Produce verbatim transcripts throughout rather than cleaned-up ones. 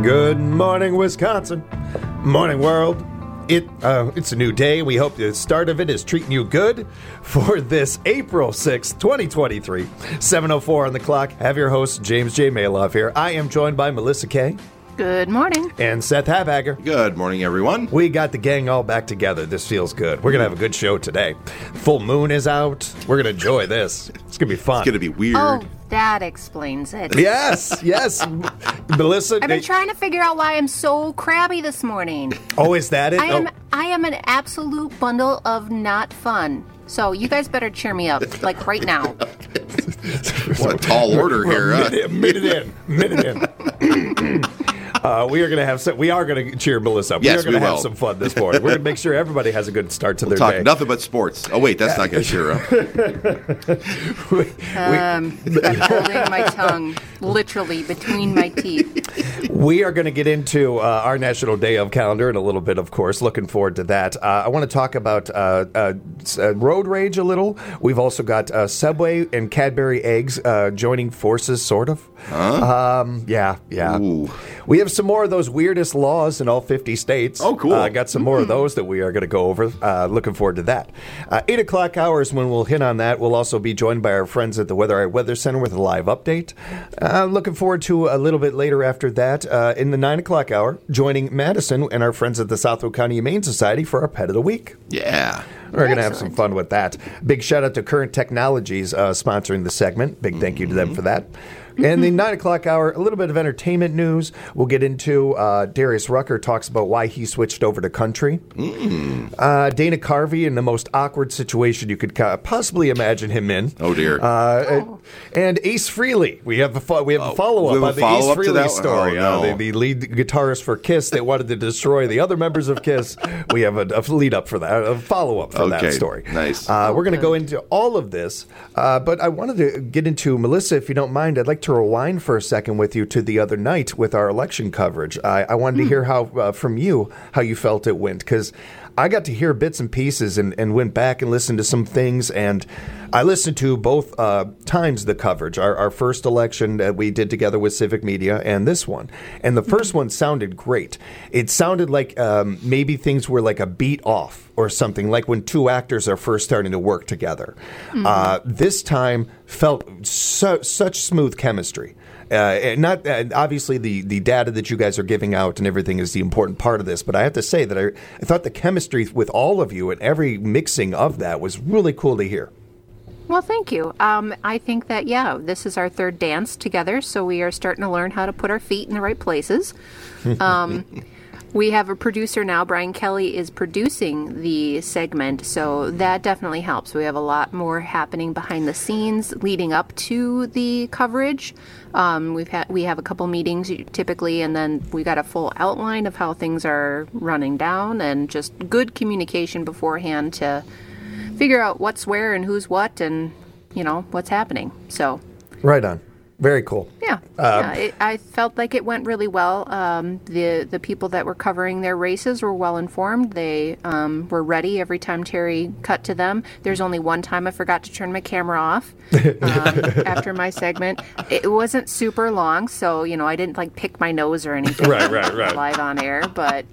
Good morning, Wisconsin. Morning, world. It uh, It's a new day. We hope the start of it is treating you good for this April sixth, twenty twenty-three. seven oh four on the clock. Have your host, James J. Maloff here. I am joined by Melissa Kay. Good morning. And Seth Habagger. Good morning, everyone. We got the gang all back together. This feels good. We're going to have a good show today. Full moon is out. We're going to enjoy this. It's going to be fun. It's going to be weird. Oh, that explains it. Yes, yes. Melissa. I've been trying to figure out why I'm so crabby this morning. Oh, is that it? I am, oh. I am an absolute bundle of not fun. So you guys better cheer me up, like right now. What a tall order here, huh? Minute, minute in, minute in. Uh, we are going to have some, we are going to cheer Melissa up. Yes, we are going to have will. some fun this morning. We're going to make sure everybody has a good start to We'll their talk day. nothing but sports. Oh, wait, that's not going to cheer up. we, Um, I'm holding my tongue literally between my teeth. we are going to get into uh, our National Day of calendar in a little bit, of course. Looking forward to that. Uh, I want to talk about uh, uh, uh, road rage a little. We've also got uh, Subway and Cadbury eggs uh, joining forces, sort of. Huh? Um, yeah, yeah. Ooh. We have some more of those weirdest laws in all fifty states. Oh, cool. Uh, got some more of those that we are going to go over. Uh, looking forward to that. Uh, eight o'clock hours when we'll hit on that. We'll also be joined by our friends at the Weather Eye Weather Center with a live update. Uh, looking forward to a little bit later after that uh, in the nine o'clock hour, joining Madison and our friends at the Southwood County Humane Society for our Pet of the Week. Yeah. We're going to have some fun with that. Big shout out to Current Technologies uh, sponsoring the segment. Big thank you to them for that. And the nine o'clock hour, a little bit of entertainment news. We'll get into uh, Darius Rucker talks about why he switched over to country. Mm. Uh, Dana Carvey in the most awkward situation you could ca- possibly imagine him in. Oh, dear. Uh, oh. And Ace Frehley. We have a fo- we have a Oh, follow up we have a on the follow-up Ace to Frehley that? story. Oh, no. uh, the, the lead guitarist for Kiss that wanted to destroy the other members of Kiss. We have a, a lead up for that, a follow up for Okay, that story. nice. Uh, we're going to Okay. go into all of this, uh, but I wanted to get into Melissa, if you don't mind. I'd like to rewind for a second with you to the other night with our election coverage. I, I wanted to hear how uh, from you how you felt it went, because I got to hear bits and pieces and, and went back and listened to some things, and I listened to both uh, times the coverage, our, our first election that we did together with Civic Media and this one. And the first one sounded great. It sounded like um, maybe things were like a beat off or something, like when two actors are first starting to work together. Mm-hmm. Uh, this time felt so, such smooth chemistry. Uh, and not uh, obviously the, the data that you guys are giving out and everything is the important part of this, but I have to say that I, I thought the chemistry with all of you and every mixing of that was really cool to hear. Well, thank you. Um, I think that, yeah, this is our third dance together, so we are starting to learn how to put our feet in the right places. Um, we have a producer now. Brian Kelly is producing the segment, so that definitely helps. We have a lot more happening behind the scenes leading up to the coverage. Um, we've had we have a couple meetings typically, and then we got a full outline of how things are running down, and just good communication beforehand to figure out what's where and who's what, and you know what's happening. So, right on. Very cool. Yeah, Um, yeah. It, I felt like it went really well. Um, the the people that were covering their races were well informed. They um, were ready every time Terry cut to them. There's only one time I forgot to turn my camera off um, after my segment. It wasn't super long, so you know I didn't like pick my nose or anything. Right, right, right. Live on air, but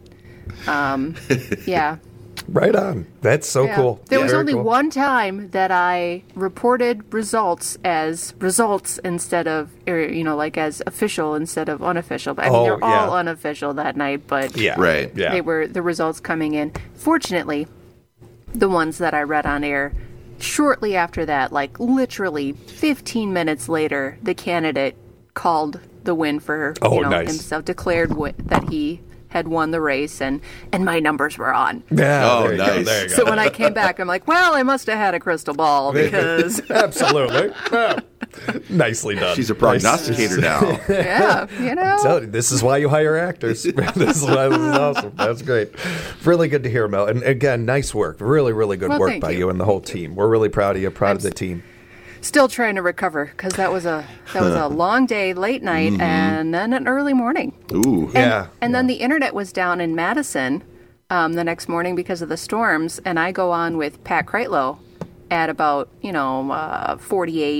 um, yeah. Right on. That's so Yeah. cool. There Yeah. was Very only cool. one time that I reported results as results instead of, or, you know, like as official instead of unofficial. But I mean, Oh, they're all yeah. unofficial that night, but Yeah. Right. Yeah. they were the results coming in. Fortunately, the ones that I read on air, shortly after that, like literally fifteen minutes later, the candidate called the win for Oh, you know, nice. himself, declared wi- that he had won the race, and, and my numbers were on. Yeah, Oh, there you go. nice. There you go. So when I came back, I'm like, well, I must have had a crystal ball because, Absolutely. Yeah. Nicely done. She's a prognosticator now. yeah, you know. Tell you, this is why you hire actors. this is why this is awesome. That's great. Really good to hear, Mel. And again, nice work. Really, really good Well, work thank by you. you. and the whole team. We're really proud of you. Proud I'm of the team. Still trying to recover because that was a that was a long day, late night, Mm-hmm. and then an early morning. Ooh. And, Yeah, and then the internet was down in Madison um, the next morning because of the storms, and I go on with Pat Kreitlow at about, you know, uh, forty-eight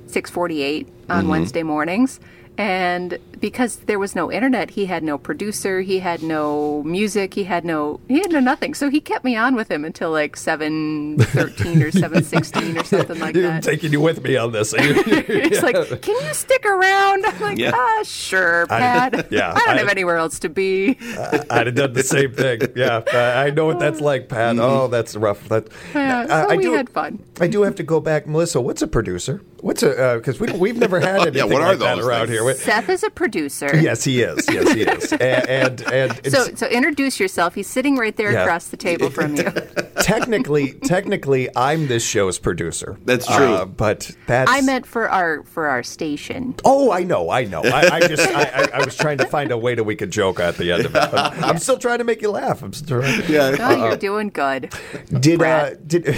six forty-eight on Mm-hmm. Wednesday mornings. And because there was no internet, he had no producer, he had no music, he had no he had no nothing. So he kept me on with him until like seven thirteen or seven sixteen or something like I'm that. taking you with me on this. It's like, can you stick around? I'm like, Yeah. ah, sure, Pat. yeah, I don't I- have anywhere else to be. I'd have done the same thing. Yeah, I I know what that's like, Pat. Oh, that's rough. That, Yeah, I- so I we do, had fun. I do have to go back, Melissa. What's a producer? What's a because we we've never had anything Yeah, what are like that those around things? here. We- Seth is a producer. Yes, he is. Yes, he is. And and, and So, it's- so introduce yourself. He's sitting right there Yeah. across the table from you. technically, technically, I'm this show's producer. That's true. Uh, but that's I meant for our for our station. Oh, I know, I know. I, I just, I, I, I was trying to find a way that we could joke at the end of it. But I'm still trying to make you laugh. I'm still trying. Yeah. Oh, you're doing good. Did uh, Brad. did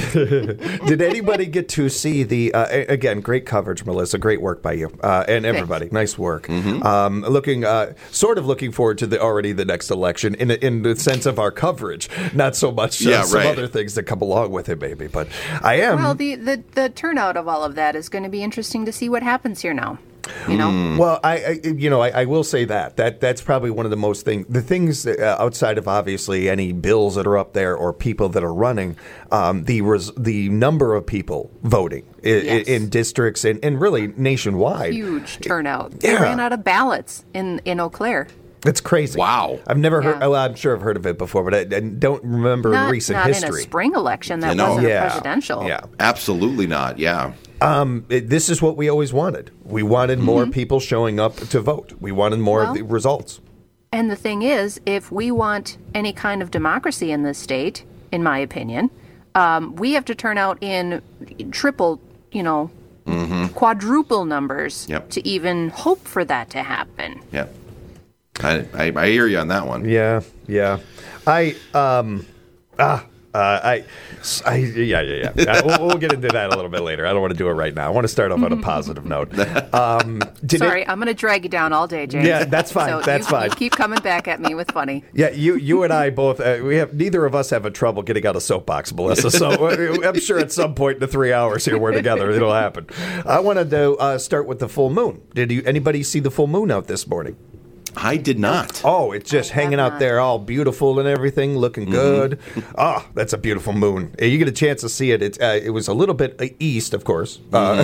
did anybody get to see the uh, a- again? Great coverage, Melissa. Great work by you uh, and everybody. Nice work. Um, looking, uh, sort of looking forward to the already the next election in in the sense of our coverage, not so much uh, Yeah, some right. other things that come along with it, maybe. But I am. Well, the, the the turnout of all of that is going to be interesting to see what happens here now. You know, Well, I, I you know, I, I will say that that that's probably one of the most thing the things uh, outside of obviously any bills that are up there or people that are running, um, the res, the number of people voting i Yes. in, in districts and, and really nationwide. huge turnout. They Yeah. ran out of ballots in in Eau Claire. It's crazy. Wow. I've never heard. Yeah. Well, I'm sure I've heard of it before, but I, I don't remember Not, in recent not history. in a spring election. That You know. wasn't yeah, a presidential. yeah. Absolutely not. Yeah. Um, it- this is what we always wanted. We wanted more people showing up to vote. We wanted more Well- of the results. And the thing is, if we want any kind of democracy in this state, in my opinion, um, we have to turn out in triple, you know, quadruple numbers Yep. to even hope for that to happen. Yeah. I, I, I hear you on that one. Yeah, yeah. I um ah uh, I, I yeah yeah yeah. Uh, we'll, we'll get into that a little bit later. I don't want to do it right now. I want to start off on a positive note. Um, did Sorry, It, I'm going to drag you down all day, James. Yeah, that's fine, So that's you, fine. You keep coming back at me with funny. yeah, you you and I both uh, we have neither of us have a trouble getting out of soapbox, Melissa. So uh, I'm sure at some point in the three hours here we're together, it'll happen. I wanted to uh, start with the full moon. Did you anybody see the full moon out this morning? I did not. Oh, it's just I have hanging out not. there, all beautiful and everything, looking good. Ah, that's a beautiful moon. You get a chance to see it. It, uh, it was a little bit uh, east, of course. Uh,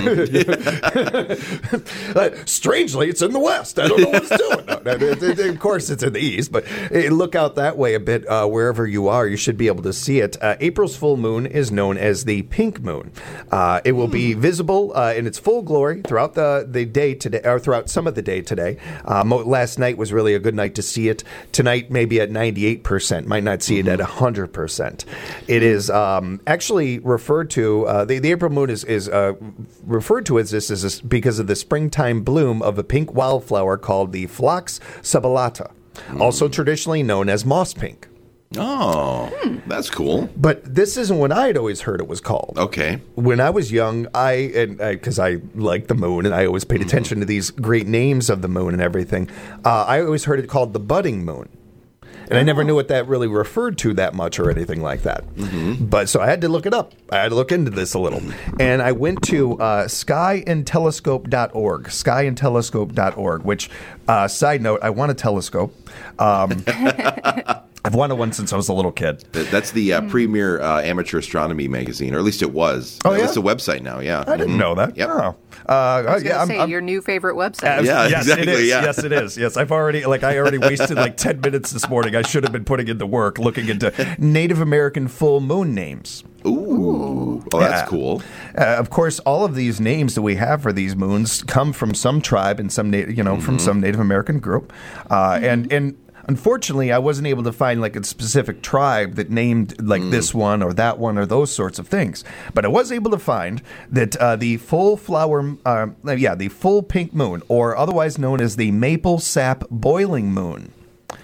uh, strangely, it's in the west. I don't know what it's doing. No, no, it- it- of course, it's in the east, but uh, look out that way a bit. Uh, wherever you are, you should be able to see it. Uh, April's full moon is known as the pink moon. Uh, it will be visible uh, in its full glory throughout the, the day today, or throughout some of the day today. Uh, mo- last night was really a good night to see it. Tonight, maybe at ninety-eight percent. Might not see it at one hundred percent. It is um, actually referred to, uh, the, the April moon is, is uh, referred to as this, as this because of the springtime bloom of a pink wildflower called the Phlox subulata, also traditionally known as moss pink. Oh, that's cool. But this isn't what I had always heard it was called. Okay. When I was young, I and because I, like the moon and I always paid attention to these great names of the moon and everything, uh, I always heard it called the budding moon. And I never knew what that really referred to that much or anything like that. But so I had to look it up. I had to look into this a little. And I went to uh, sky and telescope dot org, sky and telescope dot org, which, uh, side note, I want a telescope. Um, I've wanted one since I was a little kid. That- That's the uh, premier uh, amateur astronomy magazine, or at least it was. Oh, yeah? It's a website now, yeah. I didn't know that. Yep. Oh. Uh, I was yeah, going I'm- to say, I'm- your new favorite website. Yeah, yes, exactly, it is. yeah. Yes, it is. Yes, I've already like I already wasted like ten minutes this morning. I should have been putting into work looking into Native American full moon names. Ooh. Oh, that's Yeah. cool. Uh, of course, all of these names that we have for these moons come from some tribe and some, na- you know, from some Native American group, uh, and and. Unfortunately, I wasn't able to find like a specific tribe that named like this one or that one or those sorts of things. But I was able to find that uh, the full flower, uh, yeah, the full pink moon, or otherwise known as the maple sap boiling moon,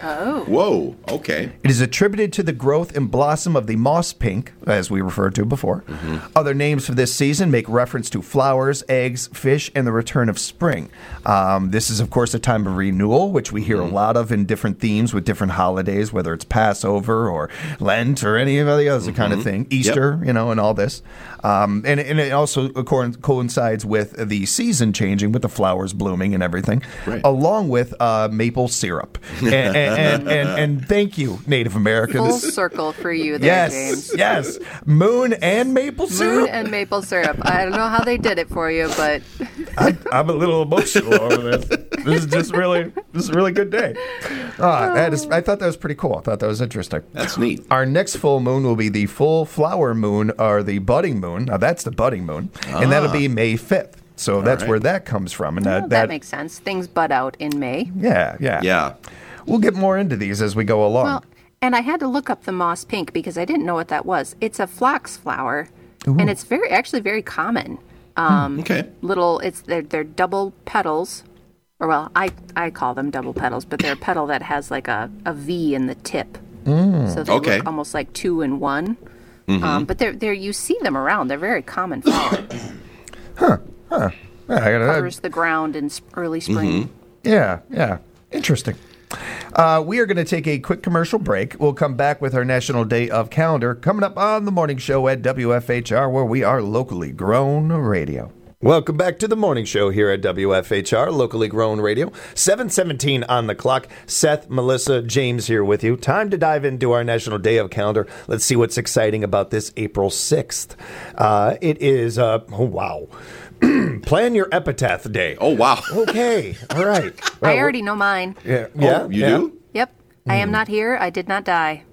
Oh. Whoa. Okay. It is attributed to the growth and blossom of the moss pink, as we referred to before. Mm-hmm. Other names for this season make reference to flowers, eggs, fish, and the return of spring. Um, this is, of course, a time of renewal, which we hear mm-hmm. a lot of in different themes with different holidays, whether it's Passover or Lent or any of the other mm-hmm. kind of thing. Easter, yep. you know, and all this. Um, and, and it also co- coincides with the season changing, with the flowers blooming and everything, right. along with uh, maple syrup. and, and, and, and, and thank you, Native Americans. Full circle for you there, yes, James. Yes, moon and maple syrup. Moon and maple syrup. I don't know how they did it for you, but I, I'm a little emotional over this. This is just really, this is a really good day. Uh, that is, I thought that was pretty cool. I thought that was interesting. That's neat. Our next full moon will be the full flower moon, or the budding moon. Now that's the budding moon, ah. and that'll be May fifth. So All that's right. where that comes from, and oh, that, that that makes sense. Things bud out in May. Yeah, yeah, yeah. We'll get more into these as we go along. Well, and I had to look up the moss pink because I didn't know what that was. It's a phlox flower, Ooh. and it's very actually very common. Um, okay. Little, it's they're, they're double petals, or well, I I call them double petals, but they're a petal that has like a, a V in the tip, mm. so they okay. look almost like two in one. Mm-hmm. Um, but they're they're you see them around. They're very common flower. huh? Huh? Yeah, I gotta, Covers the ground in sp- early spring. Mm-hmm. Yeah, yeah. Interesting. Uh, we are going to take a quick commercial break. We'll come back with our National Day of Calendar coming up on the morning show at W F H R, where we are locally grown radio. Welcome back to the morning show here at W F H R, locally grown radio. seven seventeen on the clock. Seth, Melissa, James here with you. Time to dive into our National Day of Calendar. Let's see what's exciting about this April sixth. Uh, it is, uh, oh, wow. Plan your epitaph day. Oh, wow. Okay. All right. Well, I already know mine. Yeah. yeah oh, you yeah. do? Yep. Mm. I am not here. I did not die.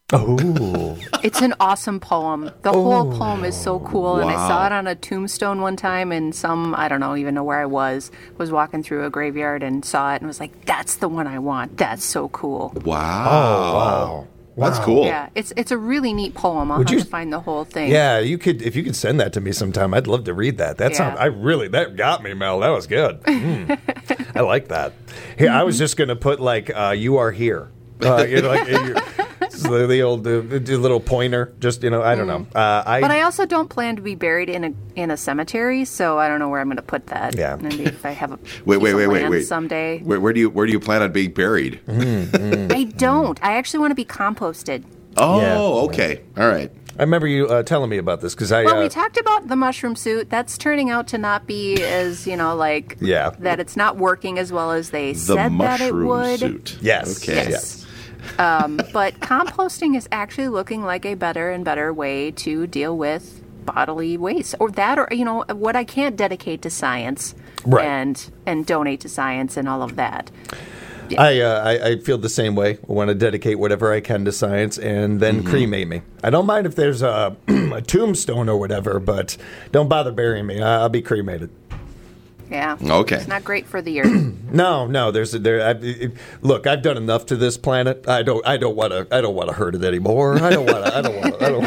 Oh. It's an awesome poem. The oh. whole poem is so cool. Wow. And I saw it on a tombstone one time, and some, I don't know, even know where I was, was walking through a graveyard and saw it and was like, that's the one I want. That's so cool. Wow. Oh, wow. That's wow. cool. Yeah, it's it's a really neat poem. I'll Would have you, to find the whole thing. Yeah, you could if you could send that to me sometime. I'd love to read that. That yeah. sounds. I really that got me, Mel. That was good. Mm. I like that. Here, mm-hmm. I was just gonna put like uh, "You are here." Uh, you know, like the, the old uh, the little pointer. Just you know, I don't mm. know. Uh, I, but I also don't plan to be buried in a in a cemetery, so I don't know where I'm going to put that. Yeah. Maybe if I have a wait, wait, wait, wait, wait. someday. Where, where do you where do you plan on being buried? Mm, mm, I don't. I actually want to be composted. Oh, yeah. okay. All right. I remember you uh, telling me about this because I. Well, uh, we talked about the mushroom suit. That's turning out to not be as you know, like yeah. that. It's not working as well as they the said that it would. Suit. Yes. Okay. Yes. yes. um, but composting is actually looking like a better and better way to deal with bodily waste, or that, or you know, what I can't dedicate to science, right. and and donate to science and all of that. Yeah. I, uh, I I feel the same way. I want to dedicate whatever I can to science and then mm-hmm. cremate me. I don't mind if there's a, a tombstone or whatever, but don't bother burying me. I'll be cremated. Yeah. Okay. It's not great for the earth. no, no. There's a, there. I, it, look, I've done enough to this planet. I don't. I don't want to. I don't want to hurt it anymore. I don't want to. I don't want. I don't.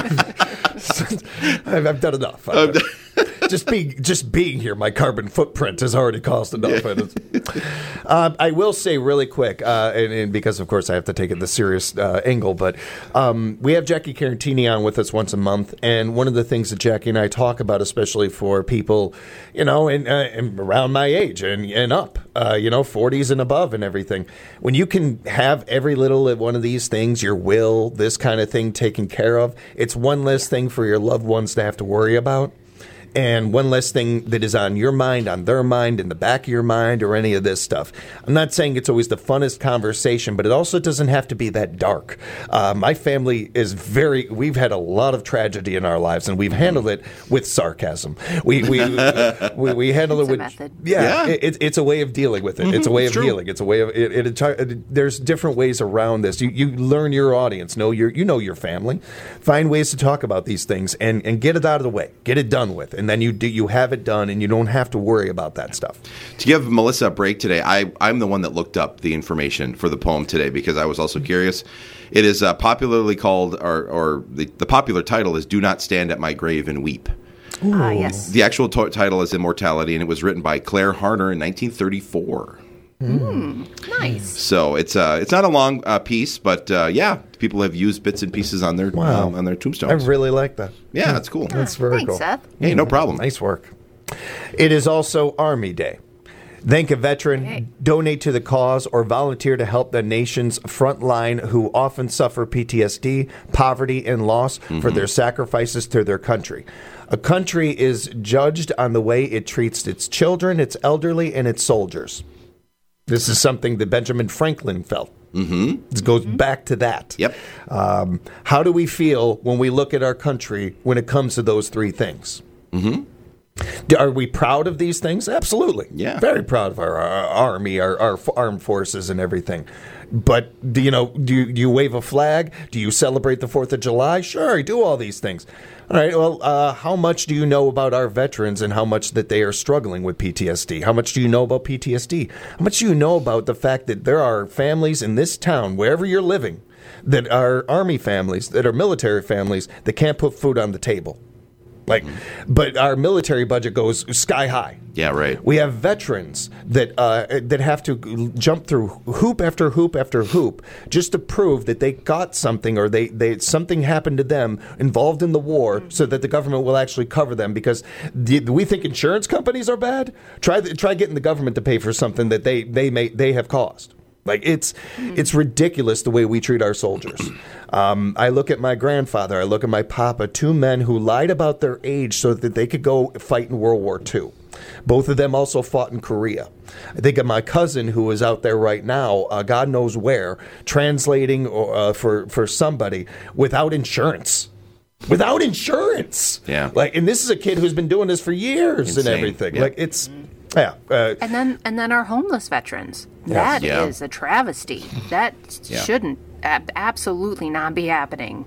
Wanna, I've, I've done enough. I've done, just being just being here, my carbon footprint has already caused enough. Yeah. uh, I will say really quick, uh, and, and because of course I have to take it the serious uh, angle, but um, we have Jackie Carantini on with us once a month, and one of the things that Jackie and I talk about, especially for people, you know, in, uh, in around my age and and up, uh, you know, forties and above, and everything, when you can have every little one of these things, your will, this kind of thing, taken care of, it's one less thing for your loved ones to have to worry about. And one less thing that is on your mind, on their mind, in the back of your mind, or any of this stuff. I'm not saying it's always the funnest conversation, but it also doesn't have to be that dark. Uh, my family is very, we've had a lot of tragedy in our lives, and we've handled it with sarcasm. We we we, we handle it's it with, a method. yeah, yeah. It, it's a way of dealing with it. Mm-hmm, it's a way of healing. It's a way of, it, it, it, there's different ways around this. You you learn your audience, know your, you know your family. Find ways to talk about these things and, and get it out of the way. Get it done with. And then you do, you have it done, and you don't have to worry about that stuff. To give Melissa a break today, I, I'm the one that looked up the information for the poem today because I was also curious. It is uh, popularly called, or, or the, the popular title is "Do Not Stand at My Grave and Weep." Ah, yes. The actual to- title is "Immortality," and it was written by Claire Harner in nineteen thirty-four. Mm, nice. So it's uh, it's not a long uh, piece, but uh, yeah, people have used bits and pieces on their Wow. um, on their I tombstones. really like that. Yeah, that's cool. That's very Thanks, cool. Seth. Hey, no problem. Nice work. It is also Army Day. Thank a veteran, Okay. donate to the cause, or volunteer to help the nation's front line who often suffer P T S D, poverty, and loss for their sacrifices to their country. A country is judged on the way it treats its children, its elderly, and its soldiers. This is something that Benjamin Franklin felt. Mm-hmm. It goes back to that. Yep. Um, how do we feel when we look at our country when it comes to those three things? Mm-hmm. Are we proud of these things? Absolutely. Yeah. Very proud of our, our army, our, our f- armed forces, and everything. But do you know? Do you, do you wave a flag? Do you celebrate the Fourth of July? Sure, I do all these things. All right. Well, uh, how much do you know about our veterans and how much that they are struggling with P T S D? How much do you know about P T S D? How much do you know about the fact that there are families in this town, wherever you're living, that are army families, that are military families, that can't put food on the table? Like, but our military budget goes sky high. Yeah, right. We have veterans that uh, that have to jump through hoop after hoop after hoop just to prove that they got something or they, they something happened to them involved in the war, so that the government will actually cover them. Because the, we think insurance companies are bad. Try the, try getting the government to pay for something that they they may they have caused. Like it's it's ridiculous the way we treat our soldiers. Um, I look at my grandfather. I look at my papa. Two men who lied about their age so that they could go fight in World War Two. Both of them also fought in Korea. I think of my cousin who is out there right now, uh, God knows where, translating uh, for for somebody without insurance. Without insurance. Yeah. Like, and this is a kid who's been doing this for years Insane. and everything. Yeah. Like it's. Yeah, uh, And then and then our homeless veterans. Yes. That Yeah. is a travesty. That Yeah. shouldn't ab- absolutely not be happening.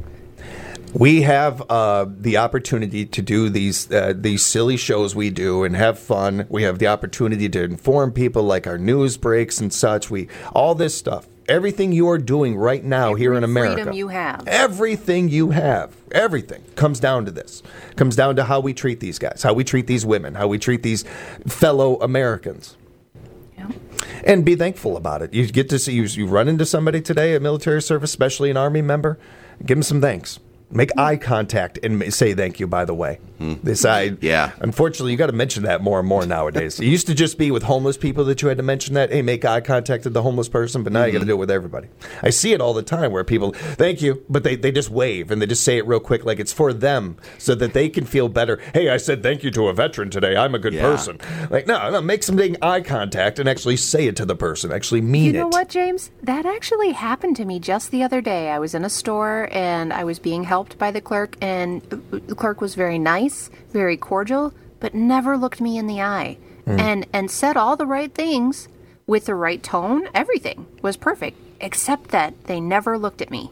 we have uh, the opportunity to do these uh, these silly shows we do and have fun. We have the opportunity to inform people, like our news breaks and such. We all this stuff. Everything you are doing right now here in America, Freedom you have. everything you have, everything comes down to this. Comes down to how we treat these guys, how we treat these women, how we treat these fellow Americans. Yeah. And be thankful about it. You get to see you, you run into somebody today, a military service, especially an Army member, give them some thanks. Make eye contact and ma- say thank you, by the way. This I Yeah. Unfortunately, you got to mention that more and more nowadays. It used to just be with homeless people that you had to mention that. Hey, make eye contact with the homeless person, but now you got to do it with everybody. I see it all the time where people, thank you, but they, they just wave and they just say it real quick like it's for them so that they can feel better. Hey, I said thank you to a veteran today. I'm a good Yeah. person. Like, no, no, make some dang eye contact and actually say it to the person. Actually mean You it. know what, James? That actually happened to me just the other day. I was in a store and I was being helped by the clerk, and the clerk was very nice, very cordial, but never looked me in the eye and and said all the right things with the right tone. Everything was perfect, except that they never looked at me.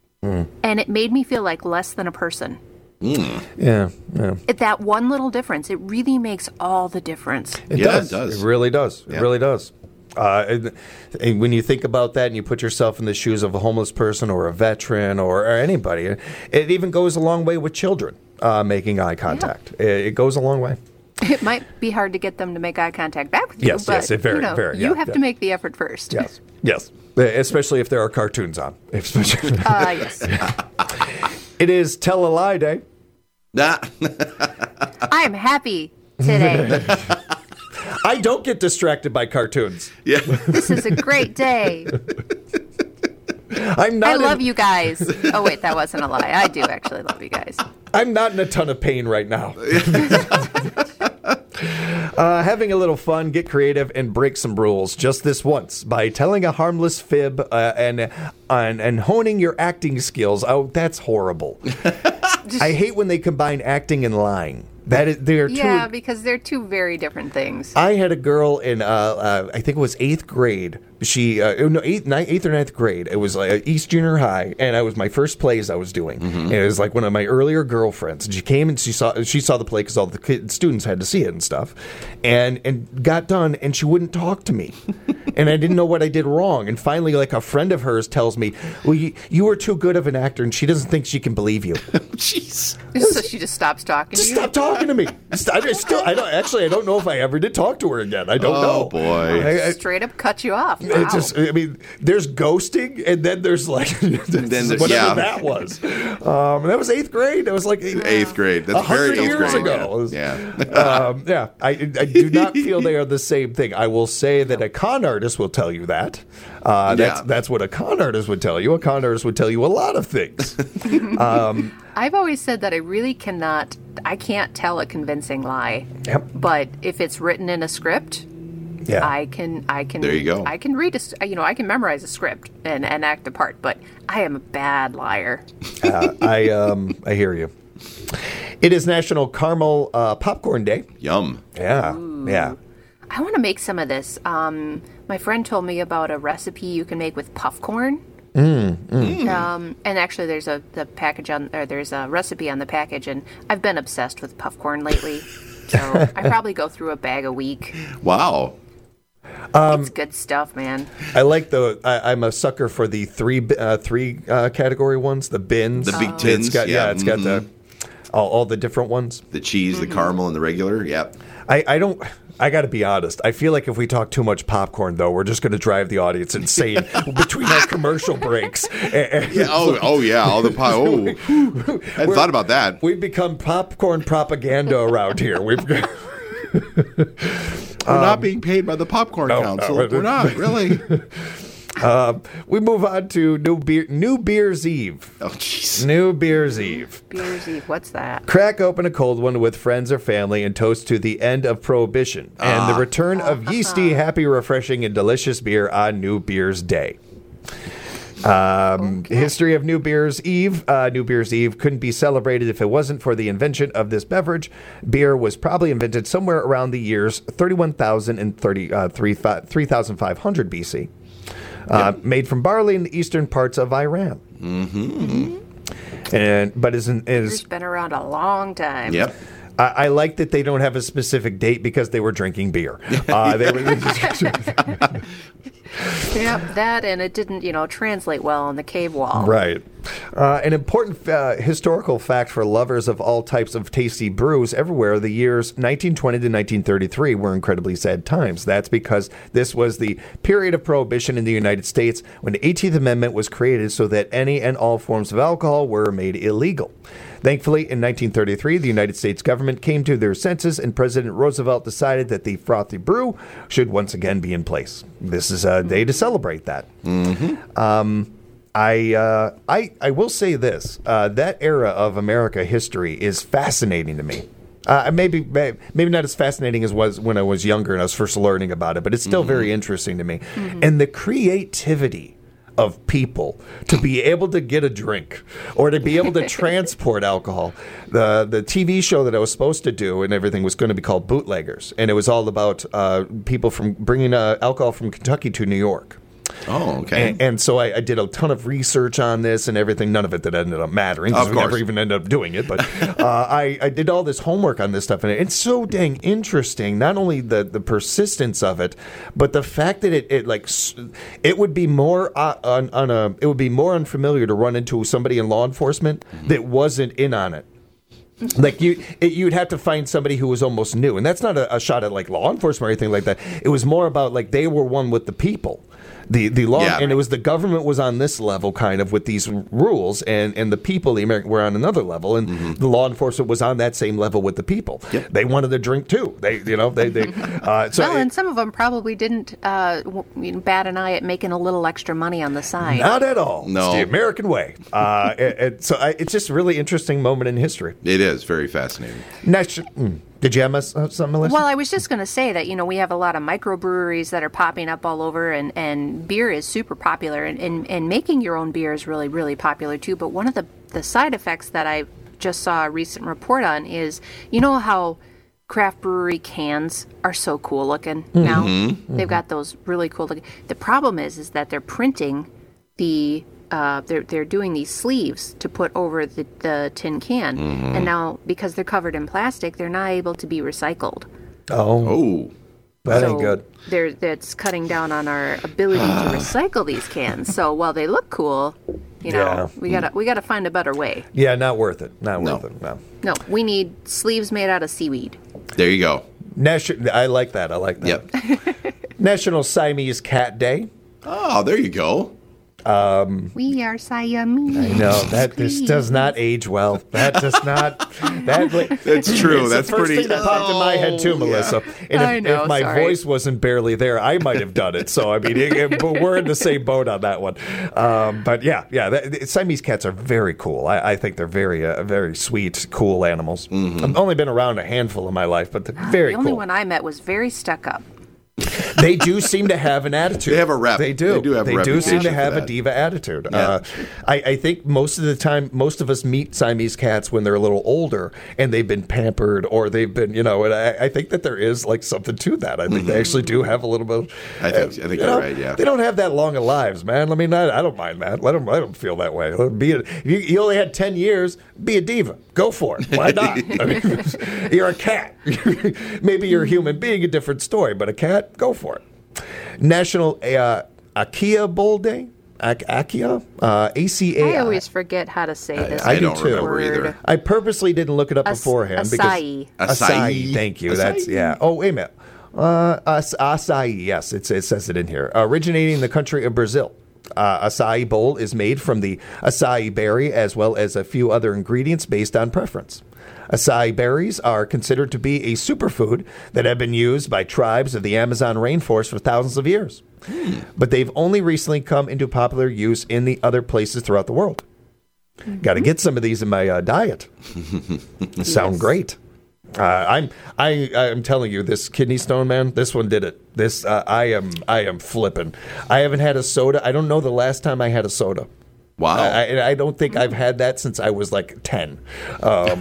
And it made me feel like less than a person. Yeah, yeah. It, that one little difference, it really makes all the difference. It Yeah, does. it does. It really does. It Yeah. really does. Uh, and, and when you think about that and you put yourself in the shoes of a homeless person or a veteran or, or anybody, it even goes a long way with children uh, making eye contact. It, it goes a long way. It might be hard to get them to make eye contact back with you, Yes, but yes, it very, you, know, very, you yeah, have yeah. to make the effort first. Yes. Yes. Especially if there are cartoons on. Especially- Uh, yes. It is Tell a Lie Day. Nah. I'm happy today. I don't get distracted by cartoons. Yeah. This is a great day. I'm not I in, love you guys. Oh, wait, that wasn't a lie. I do actually love you guys. I'm not in a ton of pain right now. Uh, having a little fun, get creative, and break some rules just this once by telling a harmless fib uh, and, and and honing your acting skills. Oh, that's horrible. I hate when they combine acting and lying. That is, they are two. Yeah, because they're two very different things. I had a girl in, uh, uh, I think it was eighth grade. She, uh, no, eighth, ninth, eighth or ninth grade. It was like East Junior High, and it was my first plays I was doing. And it was like one of my earlier girlfriends. And she came and she saw she saw the play because all the kid, students had to see it and stuff, and and got done, and she wouldn't talk to me, and I didn't know what I did wrong. And finally, like a friend of hers tells me, "Well, you, you were too good of an actor, and she doesn't think she can believe you." Jeez. So she just stops talking Just to you? stop talking to me. Just- I, I still, I don't actually. I don't know if I ever did talk to her again. I don't Oh, know. boy. I, I, Straight up cut you off. Wow. It just, I mean, there's ghosting, and then there's like Then there's- whatever yeah. that was. Um, that was eighth grade. That was like eighth, Eighth grade. That's a hundred very eighth years grade. ago. It was- Yeah. um, yeah. I, I do not feel they are the same thing. I will say that a con artist will tell you that. Uh, that's Yeah. that's what a con artist would tell you. A con artist would tell you a lot of things. I've always said that I really cannot, I can't tell a convincing lie. Yep. But if it's written in a script, Yeah. I can, I can, There you go. I can read a, s- you know, I can memorize a script and, and act a part. But I am a bad liar. uh, I um I hear you. It is National Caramel uh, Popcorn Day. Yum. Yeah. Yeah. I want to make some of this. Um, my friend told me about a recipe you can make with puffcorn. Mm, Um, and actually, there's a the package on, or there's a recipe on the package, and I've been obsessed with puffcorn lately. So I probably go through a bag a week. Wow. It's good stuff, man. I like the. I, I'm a sucker for the three bi- uh, three uh, category ones. The bins, The big It's tins, got, yeah, yeah, it's got the all, all the different ones. The cheese, the caramel, and the regular. Yep. I, I don't. I got to be honest. I feel like if we talk too much popcorn, though, we're just going to drive the audience insane between our commercial breaks. And- and Yeah. Oh, oh yeah. All the pie. Oh, I hadn't thought about that. We've become popcorn propaganda around here. We've got. We're not being paid by the Popcorn no, Council. no. We're not really. We move on to New Beer, New Beer's Eve. Oh, jeez. New Beer's Eve. Beer's Eve, what's that? Crack open a cold one with friends or family and toast to the end of Prohibition and the return of yeasty, happy, refreshing, and delicious beer on New Beer's Day. Um, History of New Beer's Eve. Uh, New Beer's Eve couldn't be celebrated if it wasn't for the invention of this beverage. Beer was probably invented somewhere around the years thirty-one thousand and thirty, uh, three thousand five hundred B C. Uh, Yep. Made from barley in the eastern parts of Iran. Mm-hmm. And but isn't Beer's is been around a long time. Yep. I, I like that they don't have a specific date because they were drinking beer. Uh, they were, Yep, that, and it didn't, you know, translate well on the cave wall. right. Uh, an important uh, historical fact for lovers of all types of tasty brews everywhere: the years nineteen twenty to nineteen thirty-three were incredibly sad times. That's because this was the period of prohibition in the United States when the eighteenth Amendment was created so that any and all forms of alcohol were made illegal. Thankfully, in nineteen thirty-three, the United States government came to their senses, and President Roosevelt decided that the frothy brew should once again be in place. This is a day to celebrate that. Mm-hmm. Um, I, uh, I I will say this: uh, that era of America history is fascinating to me. Uh, maybe maybe not as fascinating as was when I was younger and I was first learning about it, but it's still mm-hmm. very interesting to me. Mm-hmm. And the creativity of people to be able to get a drink or to be able to transport alcohol. The the T V show that I was supposed to do and everything was going to be called Bootleggers, and it was all about uh, people from bringing uh, alcohol from Kentucky to New York. Oh, okay. And, and so I, I did a ton of research on this and everything. None of it that ended up mattering because Of we course. never even ended up doing it. But uh, I, I did all this homework on this stuff, and it's so dang interesting. Not only the, the persistence of it, but the fact that it, it like s- it would be more uh, on, on a it would be more unfamiliar to run into somebody in law enforcement Mm-hmm. that wasn't in on it. Like you, it, you'd have to find somebody who was almost new, and that's not a, a shot at like law enforcement or anything like that. It was more about like they were one with the people, the the law, Yeah. and it was the government was on this level kind of with these rules, and, and the people, the American, were on another level, and Mm-hmm. the law enforcement was on that same level with the people. Yep. They wanted to drink too. They, you know, they they. Uh, so Well, it- and some of them probably didn't uh, w- you know, bat an eye at making a little extra money on the side. not at all. No. It's the American way. Uh, it, it- so I, it's just a really interesting moment in history. It is very fascinating. Next, mm, did you have us- uh, something, Melissa? Well, I was just going to say that, you know, we have a lot of microbreweries that are popping up all over, and, and beer is super popular, and, and, and making your own beer is really, really popular too. But one of the, the side effects that I just saw a recent report on is, you know how craft brewery cans are so cool looking now? They've got those really cool looking. The problem is, is that they're printing the Uh, they're they're doing these sleeves to put over the, the tin can, and now because they're covered in plastic, they're not able to be recycled. oh, Oh, that so ain't good. There, that's cutting down on our ability to recycle these cans. So while they look cool, You know, Yeah. we gotta we gotta find a better way. Yeah, not worth it. Not No. worth it. No. No, we need sleeves made out of seaweed. There you go. Nation- I like that. I like that. Yep. National Siamese Cat Day. Oh, there you go. We are Siamese. No, that this does not age well. That does not. That That's true. It's That's the first pretty. thing that popped in my head too, Oh, Melissa. And if, I know, if my sorry. voice wasn't barely there, I might have done it. So I mean, it, it- but we're in the same boat on that one. Um, but yeah, yeah, that, Siamese cats are very cool. I, I think they're very, uh, very sweet, cool animals. Mm-hmm. I've only been around a handful in my life, but they're very The only cool. one I met was very stuck up. They do seem to have an attitude. They have a rep. They do. They do have a They do seem reputation to for have a that. diva attitude. Yeah. Uh, I, I think most of the time, most of us meet Siamese cats when they're a little older and they've been pampered or they've been, you know, and I, I think that there is like something to that. I think they actually do have a little bit. Of, I think- I think you you're know, right, yeah. They don't have that long of lives, man. I mean, I, I don't mind that. Let them, let them feel that way. Let 'em be a, if you, you only had ten years, be a diva. Go for it. Why not? I mean, you're a cat. Maybe you're a human being, a different story, but a cat, go for it. National uh, Akia Bowl Day. Ak- Akia? Uh, A C A I. I always forget how to say this. I I do don't too. remember word. either. I purposely didn't look it up As- beforehand. acai. Because, Acai. Thank you. Acai. That's, yeah. Oh, wait a minute. Uh, as- acai. Yes, it's, it says it in here. Originating in the country of Brazil. Uh, acai bowl is made from the acai berry as well as a few other ingredients based on preference. Acai berries are considered to be a superfood that have been used by tribes of the Amazon rainforest for thousands of years. But they've only recently come into popular use in the other places throughout the world. Got to get some of these in my uh, diet. Sound Yes. great. Uh, I'm I I'm telling you, this kidney stone, man. This one did it. This uh, I am I am flipping. I haven't had a soda. I don't know the last time I had a soda. Wow. I, I, I don't think I've had that since I was like ten. Um,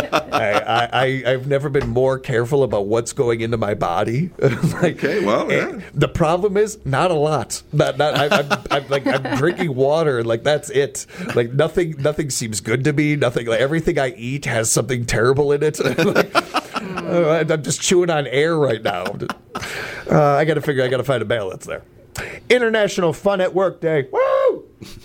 I, I, I, I've never been more careful about what's going into my body. like, Okay, well, eh, yeah. The problem is not a lot. Not, not, I, I'm, I'm like I'm drinking water, and like that's it. Like nothing, nothing seems good to me. Nothing. Like everything I eat has something terrible in it. Like, uh, I'm just chewing on air right now. Uh, I got to figure. I got to find a balance there. International Fun at Work Day. Woo!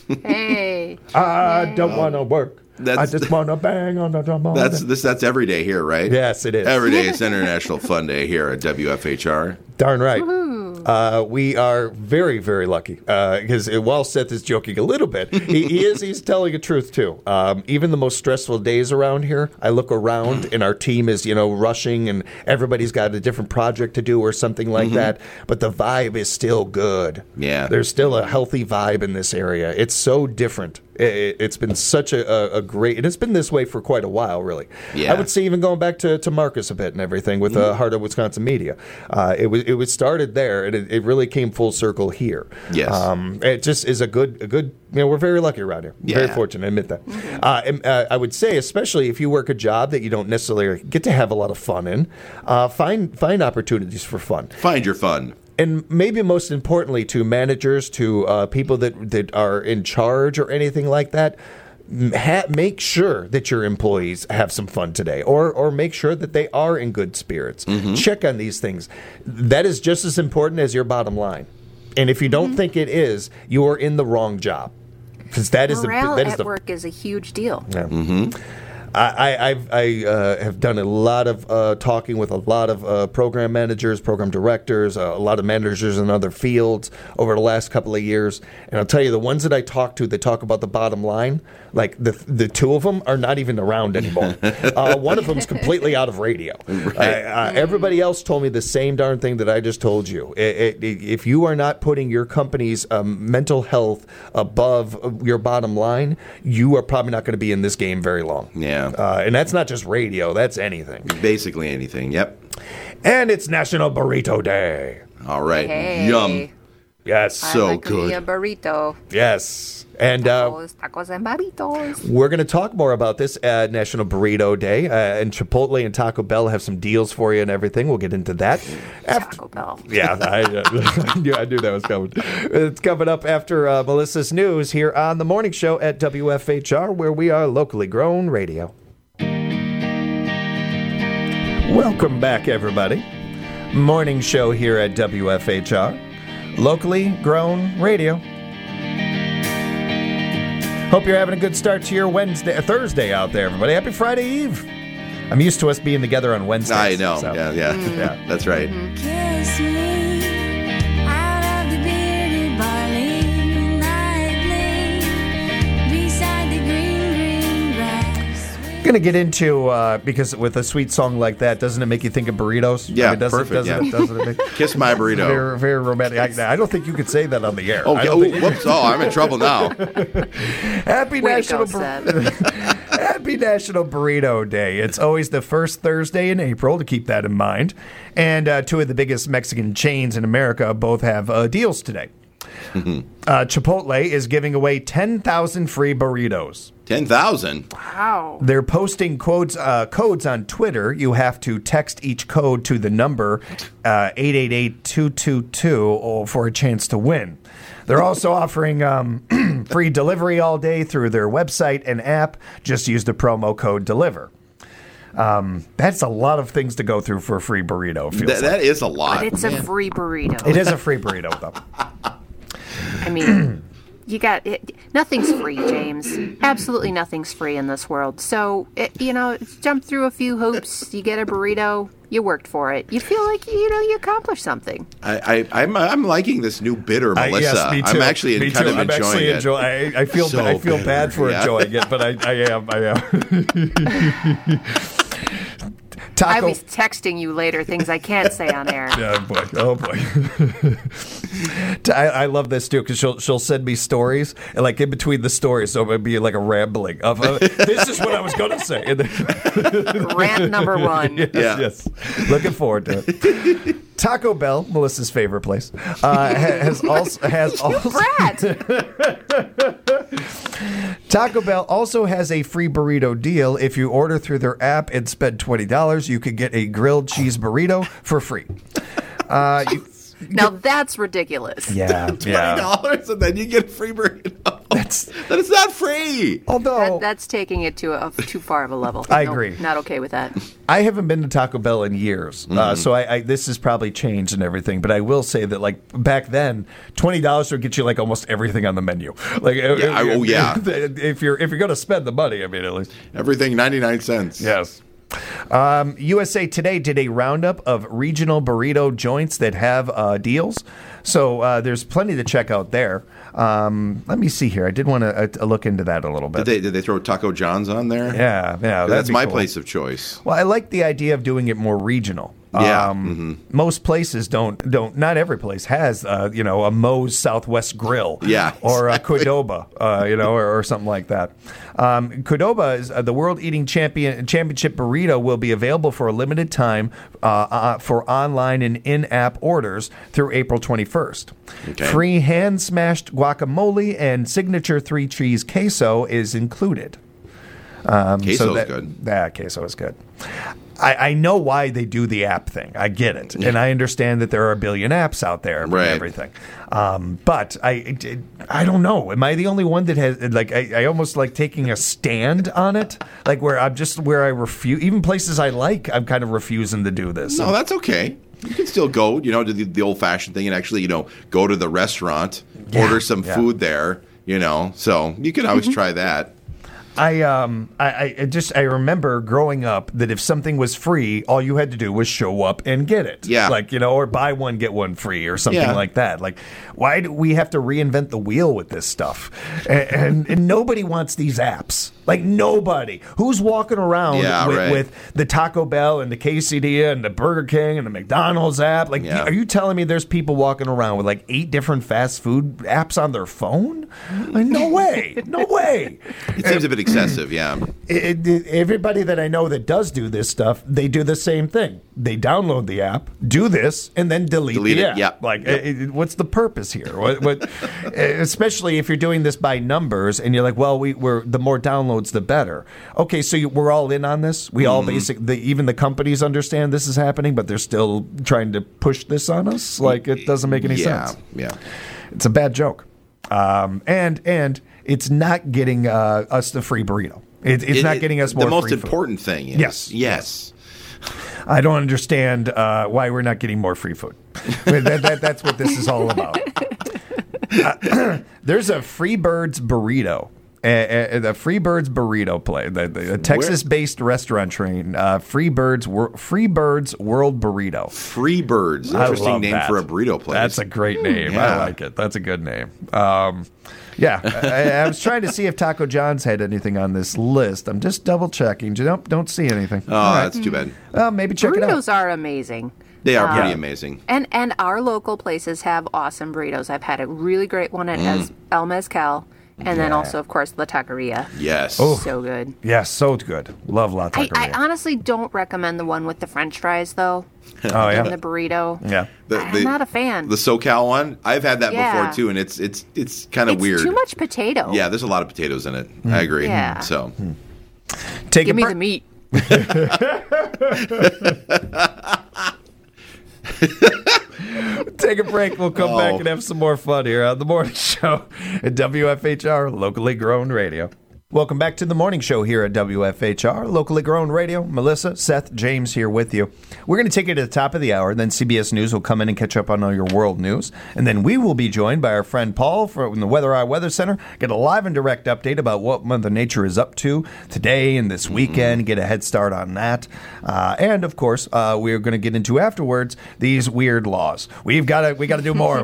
Hey. I don't want to work. I That's- just want to bang on the drum. all That's day. this. That's every day here, right? Yes, it is. Every day is International Fun Day here at W F H R. Darn right. Uh, we are very, very lucky because uh, while Seth is joking a little bit, he, he is he's telling the truth too. Um, even the most stressful days around here, I look around and our team is you know rushing and everybody's got a different project to do or something like that. But the vibe is still good. Yeah. there's still a healthy vibe in this area. It's so different. It, it's been such a, a, a great, and it's been this way for quite a while, really. Yeah. I would say even going back to, to Marcus a bit and everything with uh, Heart of Wisconsin Media. Uh, it was it was started there, and it, it really came full circle here. Yes. Um, it just is a good, a good, you know, we're very lucky around here. Very Yeah. fortunate, I admit that. Uh, and, uh, I would say, especially if you work a job that you don't necessarily get to have a lot of fun in, uh, find find opportunities for fun. Find your fun. And maybe most importantly, to managers, to uh, people that, that are in charge or anything like that, m- ha- make sure that your employees have some fun today, or or make sure that they are in good spirits. Check on these things. That is just as important as your bottom line. And if you don't think it is, you are in the wrong job, because that is Morale the that is at the work is a huge deal. yeah. I, I, I've, I uh, have done a lot of uh, talking with a lot of uh, program managers, program directors, uh, a lot of managers in other fields over the last couple of years. And I'll tell you, the ones that I talk to that talk about the bottom line, like the the two of them are not even around anymore. uh, one of them's completely out of radio. Right. Uh, uh, everybody else told me the same darn thing that I just told you. It, it, if you are not putting your company's um, mental health above your bottom line, you are probably not going to be in this game very long. Yeah. Uh, and that's not just radio, that's anything. Basically anything. Yep. And it's National Burrito Day. All right. Hey. Yum. Yes. I So like good. me a burrito. Yes. And uh, Tacos, tacos and burritos. we're going to talk more about this at National Burrito Day. Uh, and Chipotle and Taco Bell have some deals for you and everything. We'll get into that. After, Taco Bell. yeah, I, uh, I, knew, I knew that was coming. It's coming up after uh, Melissa's News here on the morning show at W F H R, where we are locally grown radio. Welcome back, everybody. Morning show here at W F H R, locally grown radio. Hope you're having a good start to your Wednesday, uh, Thursday out there, everybody. Happy Friday Eve. I'm used to us being together on Wednesdays. I know. So. Yeah, yeah, Mm. yeah. That's right. Mm-hmm. Kiss me out of the bearded barley nightly beside the green, green grass. Going to get into, uh, because with a sweet song like that, doesn't it make you think of burritos? Yeah, I mean, doesn't, perfect, Doesn't, yeah. it, doesn't it make Kiss my burrito. very, very romantic? I, I don't think you could say that on the air. Oh, I oh, don't think- whoops. Oh, I'm in trouble now. Happy Way to National go, Bur- Seb. Happy National Burrito Day. It's always the first Thursday in April, to keep that in mind. And uh, two of the biggest Mexican chains in America both have uh, deals today. uh, Chipotle is giving away ten thousand free burritos. ten thousand? Wow. They're posting quotes, uh, codes on Twitter. You have to text each code to the number uh, eight eight eight, two two two for a chance to win. They're also offering um, free delivery all day through their website and app. Just use the promo code DELIVER. Um, that's a lot of things to go through for a free burrito. It feels Th- like. that is a lot. But it's a free burrito. It is a free burrito, though. I mean, you got it. Nothing's free, James. Absolutely nothing's free in this world. So, it, you know, jump through a few hoops. You get a burrito. You worked for it. You feel like, you know, you accomplished something. I, I, I'm, I'm liking this new bitter, I- Melissa. yes, me too. I'm actually Me kind too. of I'm enjoying actually it. enjoy- I, I feel So I feel bitter, bad for yeah. enjoying it, but I, I am. I am. I Taco. was texting you later things I can't say on air. Oh boy! Oh boy! I, I love this too because she'll she'll send me stories and like in between the stories, so it'll be like a rambling of uh, this is what I was going to say. And then, Rant number one. yes, Yeah. yes. Looking forward to it. Taco Bell, Melissa's favorite place, uh, ha- has also has also Brat. Taco Bell also has a free burrito deal. If you order through their app and spend twenty dollars, you could get a grilled cheese burrito for free. Uh, you, Now that's ridiculous. yeah, twenty dollars and then you get a free burrito. That's that is not free. although That, that's taking it to a too far of a level. I Nope, agree. Not okay with that. I haven't been to Taco Bell in years, uh, so I, I this has probably changed and everything. But I will say that, like back then, twenty dollars would get you like almost everything on the menu. Like, yeah, I- oh, yeah. if you're if you're going to spend the money, I mean, at least Everything ninety-nine cents. yes. Um, U S A Today did a roundup of regional burrito joints that have uh, deals. So uh, there's plenty to check out there. Um, let me see here. I did want to uh, look into that a little bit. Did they, did they throw Taco John's on there? yeah, yeah. that'd That's be my cool. place of choice. Well, I like the idea of doing it more regional. Yeah, Um, Most places don't don't. Not every place has, uh, you know, a Moe's Southwest Grill. Yeah, or a Qdoba, uh, you know, or, or something like that. Um, Qdoba is uh, the World Eating Champion Championship burrito will be available for a limited time uh, uh, for online and in-app orders through April twenty-first. Okay. Free hand smashed guacamole and signature three cheese queso is included. Um, Queso's that, good. Yeah, queso is good. I, I know why they do the app thing. I get it, and I understand that there are a billion apps out there and Right. everything. Um, but I, I don't know. Am I the only one that has like? I, I almost like taking a stand on it, like where I'm just where I refuse. Even places I like, I'm kind of refusing to do this. No, that's okay. You can still go, you know, to the, the old-fashioned thing and actually, you know, go to the restaurant, Yeah, order some yeah. food there, you know. So you can always try that. I um I, I just I remember growing up that if something was free, all you had to do was show up and get it. Yeah. Like, you know, or buy one get one free or something Yeah. like that. Like, why do we have to reinvent the wheel with this stuff? And, and, and nobody wants these apps. Like nobody. Who's walking around Yeah, with, right. with the Taco Bell and the Quesadilla and the Burger King and the McDonald's app? Like, Yeah. are you telling me there's people walking around with like eight different fast food apps on their phone? Like, no way. No way. It seems a bit excessive, yeah. It, it, everybody that I know that does do this stuff, they do the same thing. They download the app, do this, and then delete, Delete the it, app. yeah. Like, Yep. it- it- what's the purpose here? What, what, especially if you're doing this by numbers, and you're like, well, we, we're the more downloads, the better. Okay, so you, we're all in on this. We Mm-hmm. all basic, the, even the companies understand this is happening, but they're still trying to push this on us. Like, it doesn't make any yeah, sense. yeah. It's a bad joke, um, and and it's not getting uh, us the free burrito. It, it's It- not it- getting us more. The most free food. important thing is Yes. yes. I don't understand uh, why we're not getting more free food. that, that, that's what this is all about. Uh, there's a Freebirds burrito Uh, uh, the Freebirds burrito play, the, the Texas-based restaurant chain, uh, Freebirds, Wor- Freebirds World Burrito. Free Birds. I Interesting love name that. for a burrito place. That's a great name. Yeah. I like it. That's a good name. Um, yeah, I, I was trying to see if Taco John's had anything on this list. I'm just double checking. Don't don't see anything. Oh, All right. that's too bad. Well, maybe check it out. Burritos are amazing. They are pretty Yeah. amazing. And and our local places have awesome burritos. I've had a really great one at Mm. Es- El Mezcal, and then also, of course, La Taqueria. Yes. Oh. So good. Yeah, so good. Love La I, Taqueria. I honestly don't recommend the one with the French fries, though. oh And yeah, the burrito. yeah. The- I'm the- not a fan. The SoCal one, I've had that Yeah. before too, and it's it's it's kind of it's weird. too much potato. Yeah, there's a lot of potatoes in it. I agree. Yeah. So Take Give a me br- the meat. Take a break. We'll come Oh. back and have some more fun here on the morning show at W F H R, locally grown radio. Welcome back to the morning show here at W F H R, locally grown radio. Melissa, Seth, James here with you. We're going to take you to the top of the hour. Then C B S News will come in and catch up on all your world news. And then we will be joined by our friend Paul from the Weather Eye Weather Center. Get a live and direct update about what Mother Nature is up to today and this weekend. Get a head start on that. Uh, and, of course, uh, we're going to get into afterwards these weird laws. We've got to we got to do more of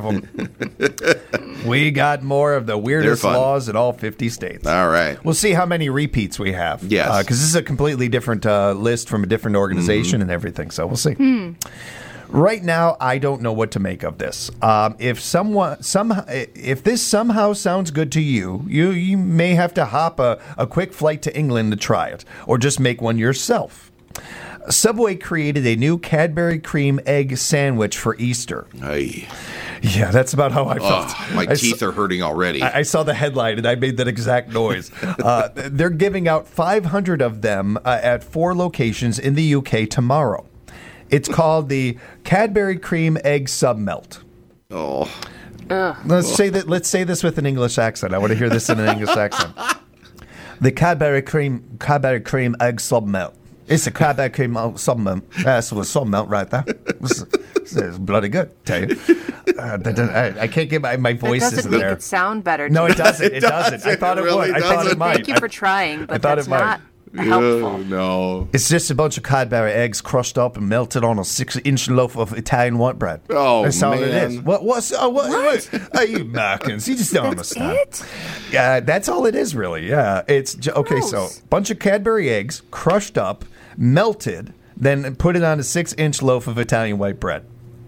them. We got more of the weirdest fun. laws in all fifty states. all right. We'll see how many repeats we have. Yes. Because this is a completely different uh, list from a different organization and everything. So we'll see. Right now, I don't know what to make of this. Um, if someone, somehow, if this somehow sounds good to you, you you may have to hop a, a quick flight to England to try it, or just make one yourself. Subway created a new Cadbury cream egg sandwich for Easter. Hey. Yeah, that's about how I felt. Oh, my I teeth saw- are hurting already. I I saw the headline and I made that exact noise. Uh, they're giving out five hundred of them uh, at four locations in the U K tomorrow. It's called the Cadbury Cream Egg Submelt. oh. Let's say that. Let's say this with an English accent. I want to hear this in an English accent. The Cadbury Cream Cadbury Cream Egg Submelt. It's a Cadbury Cream Submelt. That's a submelt right there. It's, it's bloody good. Tell you. Uh, that doesn't- I, I can't get my, my That voice doesn't isn't make there. it sound better. No, to it doesn't. It, doesn't. I thought it, It really would. I thought it doesn't. might. Thank you for trying, but thought that's it might. not helpful. Oh, no. It's just a bunch of Cadbury eggs crushed up and melted on a six-inch loaf of Italian white bread. Oh, That's all it man. is. What? What's? Oh, what? what? Are you Americans? You just don't That's understand. it? Yeah, that's all it is, really. Yeah, it's j- okay. So, Gross. bunch of Cadbury eggs crushed up, melted, then put it on a six-inch loaf of Italian white bread.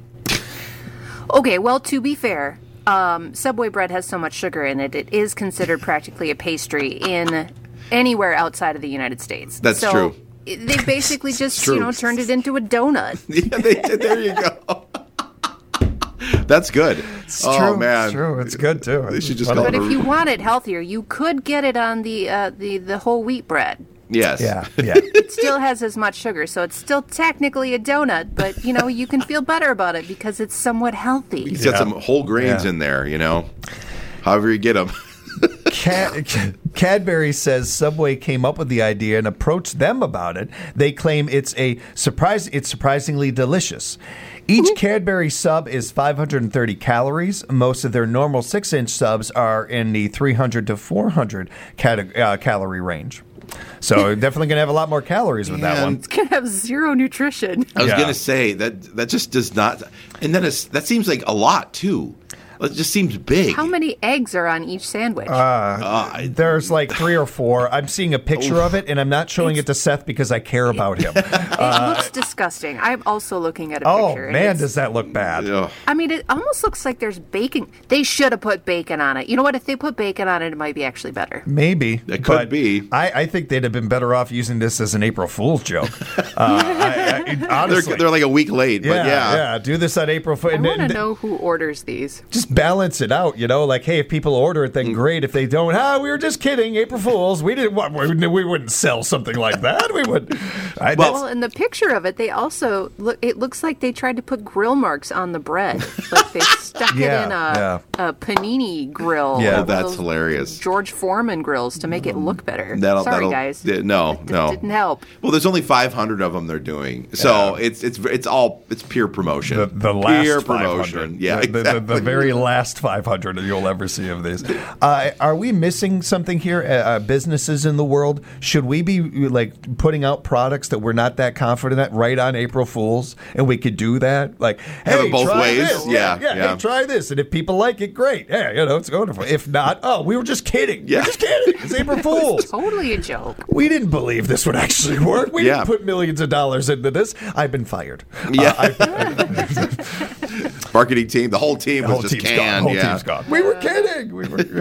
Okay, well, to be fair, um, Subway bread has so much sugar in it, it is considered practically a pastry in anywhere outside of the United States. That's so true. i- They basically just, true. you know, turned it into a donut. Yeah, they did. There you go. That's good. It's oh, true. man. It's true. It's good too. They should just But- call But it if you want it healthier, you could get it on the uh, the the whole wheat bread. Yes. Yeah, yeah. It still has as much sugar, so it's still technically a donut, but you know, you can feel better about it because it's somewhat healthy. He's got Yeah. some whole grains Yeah. in there, you know. However you get them. Cad- Cadbury says Subway came up with the idea and approached them about it. They claim it's a surprise. It's surprisingly delicious. Each Cadbury sub is five hundred thirty calories. Most of their normal six-inch subs are in the three hundred to four hundred cata- uh, calorie range. So definitely going to have a lot more calories with that Man. one. It's gonna have zero nutrition. I was Yeah. gonna say that that just does not, and then it's, that seems like a lot too. It just seems big. How many eggs are on each sandwich? Uh, There's like three or four. I'm seeing a picture of it, and I'm not showing it to Seth because I care about him. it looks disgusting. I'm also looking at a Oh picture. and man, it's- does that look bad? ugh. I mean, it almost looks like there's bacon. They should have put bacon on it. You know what? If they put bacon on it, it might be actually better. Maybe. It could but be. I, I think they'd have been better off using this as an April Fool's joke. Uh, I, I, They're, honestly. they're like a week late, yeah, but yeah. yeah, do this on April Fool's. I want to know who orders these. Just balance it out, you know. Like, hey, if people order it, then great. If they don't, ah, we were just kidding. April Fools. We didn't. want- We, we wouldn't sell something like that. We would. I, Well- Well, in the picture of it, they also look. It looks like they tried to put grill marks on the bread, like they stuck Yeah, it in a, a panini grill. Yeah, one of that's those hilarious. George Foreman grills to make it look better. That'll- Sorry, that'll- guys. yeah, no, That- that no. didn't help. Well, there's only five hundred of them they're doing, marketing. So it's it's it's all it's pure promotion. The, the last pure five promotion. hundred. Yeah, the, the- exactly. the, the very last five hundred you'll ever see of these. Uh, are we missing something here? Uh, uh, businesses in the world, should we be like putting out products that we're not that confident at right on April Fools, and we could do that? Like, Have hey, it both try ways? this. Yeah, yeah, yeah. Hey, try this, and if people like it, great. Yeah, you know, it's wonderful. If not, oh, we were just kidding. Yeah. We're just kidding. It's April Fools. Totally a joke. We didn't believe this would actually work. We Yeah. didn't put millions of dollars into this. I've been fired. Yeah. Uh, I, Marketing team, the whole team The was whole just team's gone. canned. Whole yeah. team's gone. We were kidding. We were.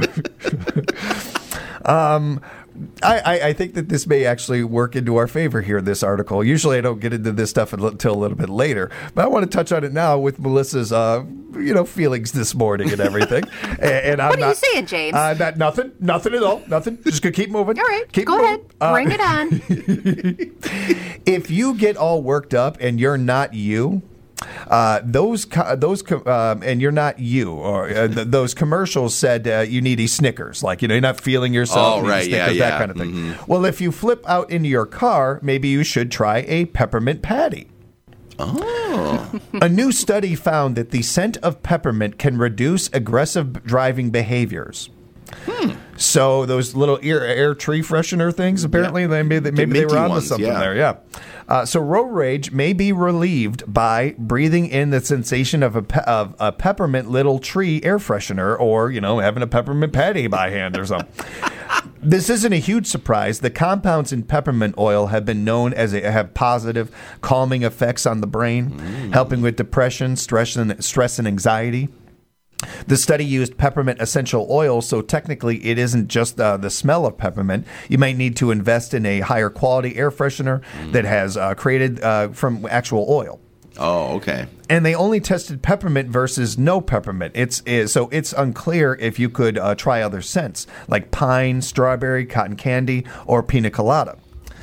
um, I, I, I think that this may actually work into our favor here. This article. Usually, I don't get into this stuff until a little bit later, but I want to touch on it now with Melissa's, uh, you know, feelings this morning and everything. and, and I'm What are you not, saying, James? Uh, not, nothing. Nothing at all. Nothing. Just gonna keep moving. All right, Keep go moving. ahead. Uh, Bring it on. If you get all worked up and you're not you, uh, those co- those co- um, and you're not you, or uh, th- those commercials said uh, you need a Snickers, like you know you're not feeling yourself. Oh, you need a right, yeah, Snickers, yeah. that kind of thing. Well, if you flip out into your car, maybe you should try a peppermint patty. Oh. A new study found that the scent of peppermint can reduce aggressive driving behaviors. So those little air, air tree freshener things, apparently, Yeah. they maybe, The maybe they minty were onto ones, something yeah. there. Yeah. Uh, so road rage may be relieved by breathing in the sensation of a pe- of a peppermint little tree air freshener, or you know having a peppermint patty by hand or something. This isn't a huge surprise. The compounds in peppermint oil have been known as a, have positive calming effects on the brain, helping with depression, stress, and stress and anxiety. The study used peppermint essential oil, so technically it isn't just uh, the smell of peppermint. You might need to invest in a higher quality air freshener that has uh, created uh, from actual oil. Oh, okay. And they only tested peppermint versus no peppermint. It's is, so it's unclear if you could uh, try other scents like pine, strawberry, cotton candy, or pina colada.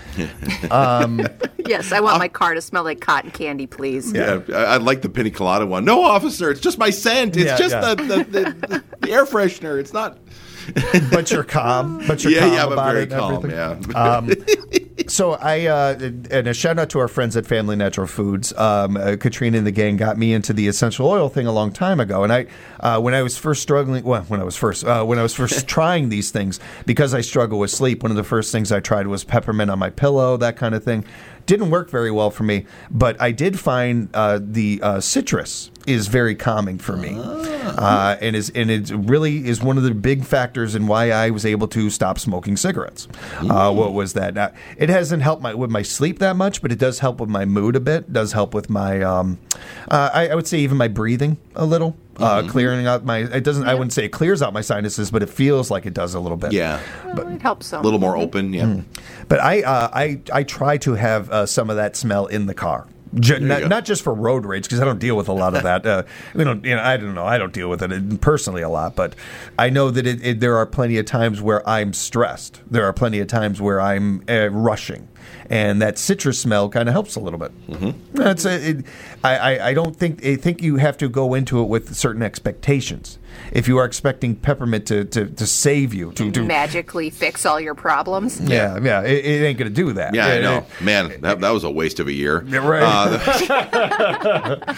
Yes, I want my car to smell like cotton candy, please. Yeah, I, I like the pina colada one. No, officer, it's just my scent. It's Yeah, just yeah. The, the, the, the air freshener. It's not. But you're calm. But you're Yeah, calm yeah, I'm about very it and calm. everything. Yeah. Um, so I uh, and a shout out to our friends at Family Natural Foods. Um, uh, Katrina and the gang got me into the essential oil thing a long time ago, and I uh, when I was first struggling, well, when I was first uh, when I was first trying these things because I struggle with sleep. One of the first things I tried was peppermint on my pillow, that kind of thing. Didn't work very well for me, but I did find uh, the uh, citrus is very calming for me, uh, and is and it really is one of the big factors in why I was able to stop smoking cigarettes. Uh, what was that? Now, it hasn't helped my with my sleep that much, but it does help with my mood a bit. It does help with my, um, uh, I, I would say even my breathing a little, uh, clearing out my. It doesn't. I wouldn't say it clears out my sinuses, but it feels like it does a little bit. Yeah. Well, it helps so. A little more open. Yeah. But I, uh, I, I try to have uh, some of that smell in the car. J- you not, go. not just for road rage, because I don't deal with a lot of that. Uh, we don't, you know, I don't know. I don't deal with it personally a lot, but I know that it, it, there are plenty of times where I'm stressed. There are plenty of times where I'm uh, rushing, and that citrus smell kind of helps a little bit. Mm-hmm. That's a, it, I, I, I don't think I think you have to go into it with certain expectations. If you are expecting peppermint to, to, to save you, to, to Magically fix all your problems. yeah, yeah, it, it ain't going to do that. Yeah, I It- know. it- Man, that, that was a waste of a year. Yeah, right. Uh,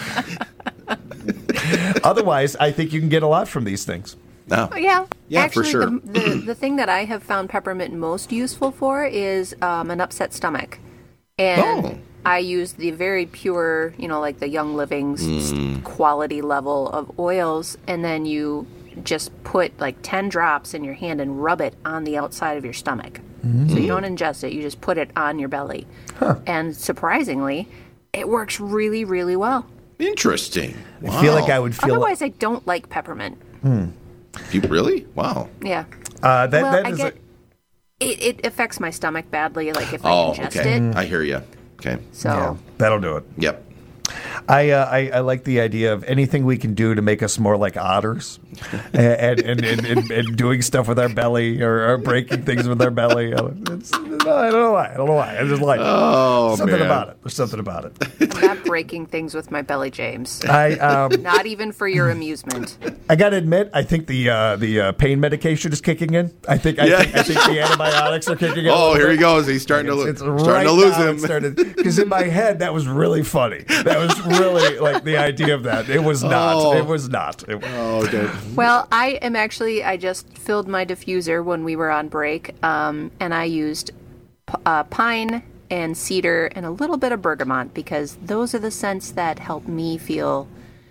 Otherwise, I think you can get a lot from these things. no. Yeah, Yeah, for actually, sure. the, the the thing that I have found peppermint most useful for is um, an upset stomach, and Oh. I use the very pure, you know, like the Young Living's Mm. quality level of oils, and then you just put like ten drops in your hand and rub it on the outside of your stomach. So you don't ingest it; you just put it on your belly, and surprisingly, it works really, really well. Interesting. I feel Wow. like I would feel. Otherwise, I don't like peppermint. You really? Wow. Yeah. uh, that well, that I is get a, it, it affects my stomach badly, like if I Oh, ingest okay. it. I hear you. Okay. So yeah, that'll do it. Yep. I, uh, I I like the idea of anything we can do to make us more like otters, and and, and, and, and doing stuff with our belly or, or breaking things with our belly. It's, I don't know why. I don't know why. I just like Oh, something man. about it. There's something about it. I'm not breaking things with my belly, James. I um Not even for your amusement. I gotta admit, I think the uh, the uh, pain medication is kicking in. I think I, Yeah. think, I think the antibiotics are kicking in. a Oh, little here he bit. goes. He's starting to, lo- It's starting right to lose now him. it started because in my head that was really funny. That was really like the idea of that. It was not. Oh. It was not. It, Oh, dude. Well, I am actually, I just filled my diffuser when we were on break, um, and I used p- uh, pine and cedar and a little bit of bergamot because those are the scents that help me feel,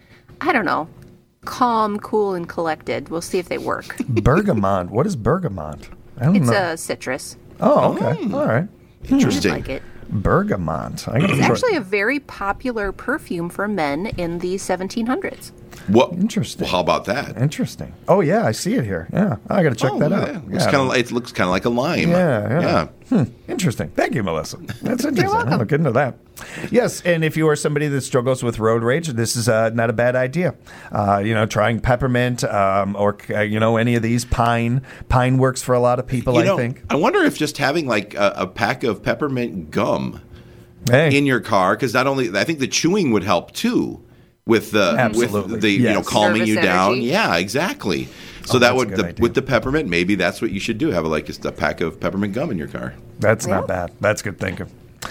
I don't know, calm, cool, and collected. We'll see if they work. bergamot. What is bergamot? I don't It's know. a citrus. oh, okay. All right. I Interesting. like it. Bergamot. I gotta It's try- actually a very popular perfume for men in the seventeen hundreds. What? Interesting. Well, how about that? Interesting. Oh yeah, I see it here. Yeah, I gotta check Oh, that yeah. out. It looks Yeah. kind of. It looks kind of like a lime. Yeah, yeah. Yeah. Interesting. Thank you, Melissa. That's interesting. welcome. I'll look into that. Yes, and if you are somebody that struggles with road rage, this is uh, not a bad idea. Uh, you know, trying peppermint um, or uh, you know any of these pine. Pine works for a lot of people. You I know, think. I wonder if just having like a, a pack of peppermint gum Hey, in your car, because not only I think the chewing would help too with the Absolutely. with the you know Yes. calming Nervous you down. energy. Yeah, exactly. So Oh, that that's a would good the, idea. with the peppermint, maybe that's what you should do. Have like just a pack of peppermint gum in your car. that's not Yeah. bad. That's good thinking.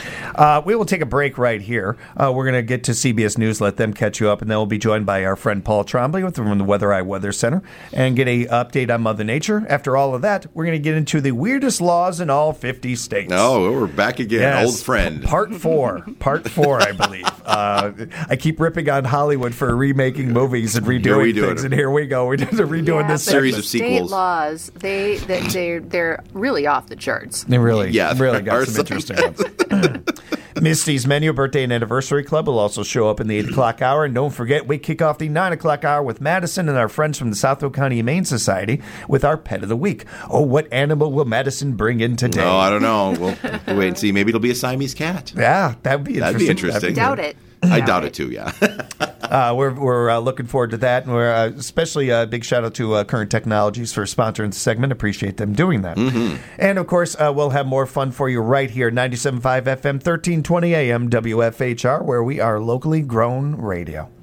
Uh, we will take a break right here. Uh, we're going to get to C B S News, let them catch you up, and then we'll be joined by our friend Paul Trombley with- from the Weather Eye Weather Center and get a update on Mother Nature. After all of that, we're going to get into the weirdest laws in all fifty states. Oh, we're back again, Yes. old friend. Part four. Part four, I believe. Uh, I keep ripping on Hollywood for remaking movies and Here redoing we do things, it. and here we go. We're redoing Yeah, this but series segment. of state sequels. laws, they, they they're they're really off the charts. They really, Yeah, really there got are some some. interesting ones. Misty's Menu Birthday and Anniversary Club will also show up in the eight o'clock hour. And don't forget, we kick off the nine o'clock hour with Madison and our friends from the Southfield County Humane Society with our Pet of the Week. Oh, what animal will Madison bring in today? Oh, I don't know. We'll, we'll wait and see. Maybe it'll be a Siamese cat. yeah, that'd be interesting. That'd be interesting. Doubt it. I doubt it too. Yeah. Uh, we're we're uh, looking forward to that, and we're uh, especially a uh, big shout out to uh, Current Technologies for sponsoring the segment. Appreciate them doing that. Mm-hmm. And of course, uh, we'll have more fun for you right here, ninety-seven point five F M, thirteen twenty A M, W F H R, where we are locally grown radio.